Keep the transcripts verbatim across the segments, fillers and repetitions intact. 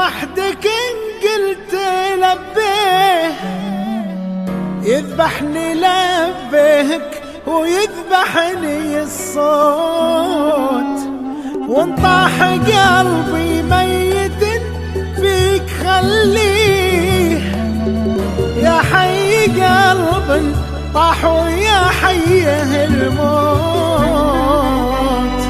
وحدك إن قلت لبيه يذبحني لبيك ويذبحني الصوت، وانطاح قلبي ميت فيك خليه يا حي قلب طاح ويا حيه الموت.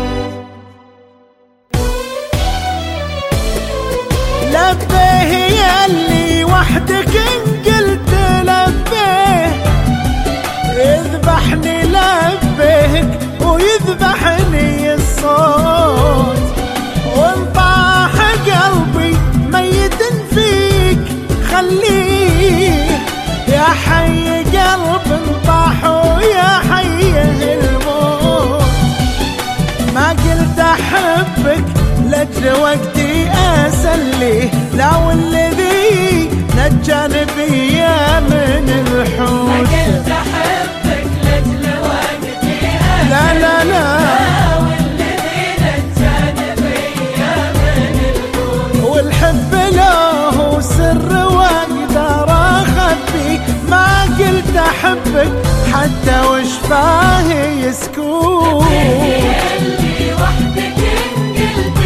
لبيه ياللي وحدك إن قلت لبيه يذبحني لبيك ويذبحني الصوت، وانطاح قلبي ميت فيك خليه يا حي قلب انطاح ويا حيه الموت. ما قلت احبك لاجل وقتي اسليه، لا والذي نجاني بيا من الحوت. ما قلت احبك لاجل وقتي اسليه، لا لا لا والذي نجاني بيا من الحوت. والحب له سر واقدر اخبي، ما قلت احبك حتى وشفاه يسكوت. اللي وحدك إن قلت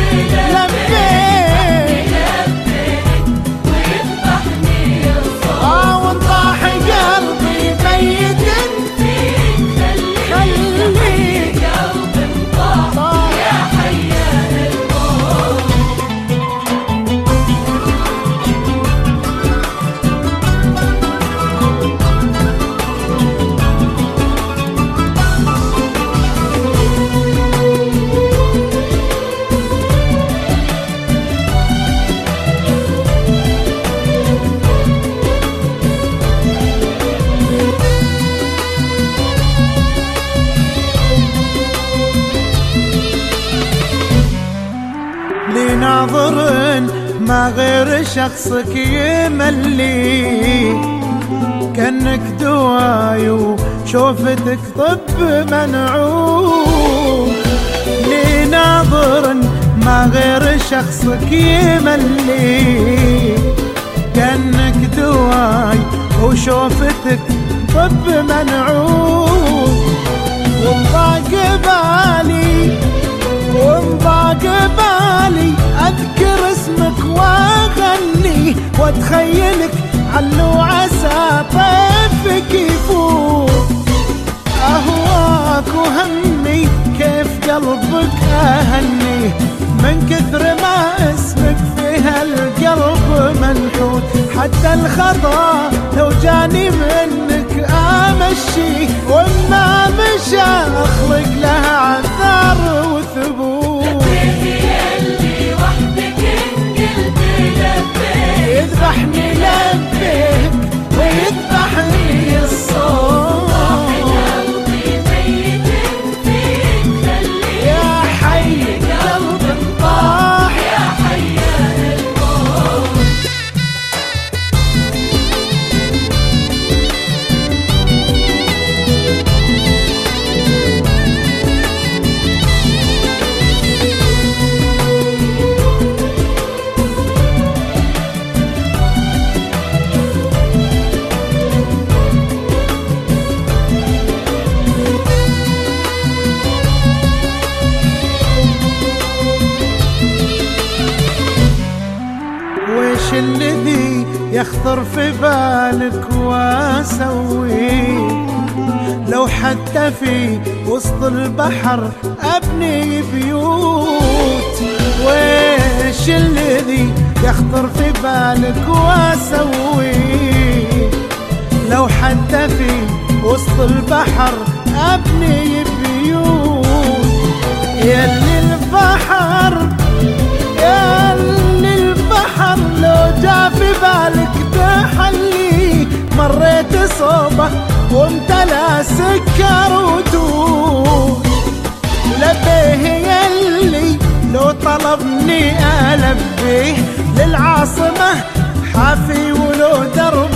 لبيك ويذبحني الصوت، اه وانطاح قلبي ميت فيك خليك قلب انطاح يا حيان الموت. ناظر ما غير شخصك يملي، كأنك دواي وشوفتك طب منعوم. لي ناظر ما غير شخصك يملي، كأنك دواي وشوفتك طب منعوم. وضاق بالي وانضاق بالي اذكر اسمك واغني، واتخيلك علو عسى طيفك يفوت. اهواك وهمي كيف قلبك اهني، من كثر ما اسمك في هالقلب منحوت. حتى الخطا لو جاني منك امشي، وما مشى اخلق لها عذار وثبوت. اللي وحدك إن قلت لبيك يذبحني لبيك ويذبحني الصوت، قلبي ميت فيك خليك يا حي قلب انطاح يا حيان الموت. وش الذي يخطر في بالك واسويه، لو حتى في وسط البحر ابني بيوت. وش الذي يخطر في بالك واسويه، لو حتى في وسط البحر ابني بيوت. ياللي البحر ياللي البحر لو جا في بالك تحلي، مريت صوبه وامتلى سكر ودود. لبيه ياللي لو طلبني ألبيه، للعاصمة حافي ولو درب